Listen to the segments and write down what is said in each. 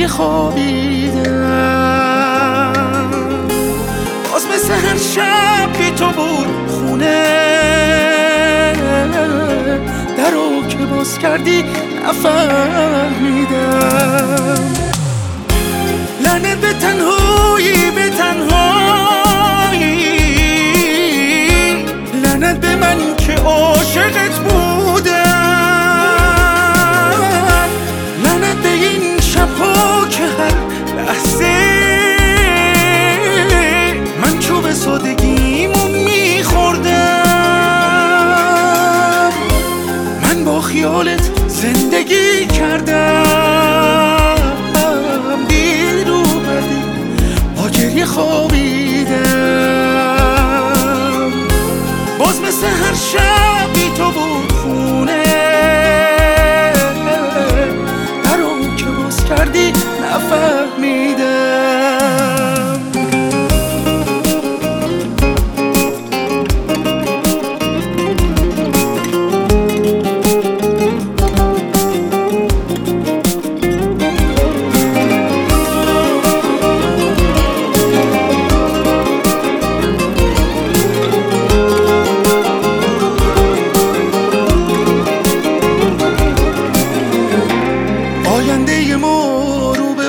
گریه خوابیدم. باز مثل هر شب بی تو بود خونه، درو که باز کردی نفهمیدم. لعنت به تنهایی، به تنهایی، لعنت به من که عاشقت بودم. لعنت به این شبها که هر لحظه من چوب سادگیمو میخوردم. من با خیالت زندگی کردم، دیر اومدی با گریه خوابیدم. باز مثل هر شب بی تو بود خونه، درو که باز کردی نفهمیدم. آینده ما رو به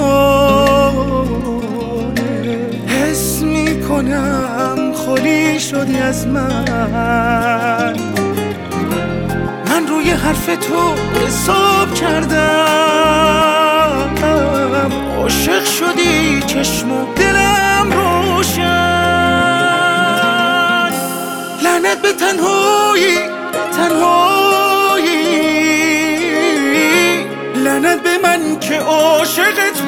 پایانه، حس میکنم خالی شدی از من. من روی حرف تو حساب کردم، عاشق شدی چشم و دلم روشن. لعنت به تنهایی، تنهایی، لعنت به من که عاشقت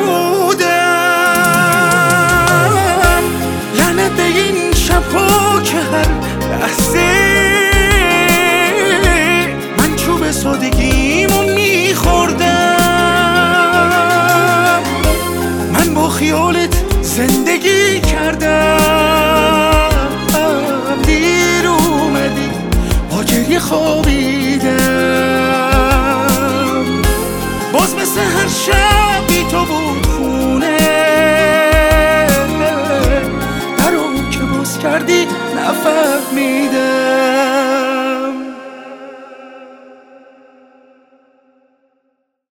بودم. لعنت به این شبها که هر لحظه من چوب سادگیمو میخوردم. من با خیالت زندگی کردم، دیر اومدی با گریه خوابیدم. باز مثل هر شب بی تو بود خونه، درو که باز کردی نفهمیدم.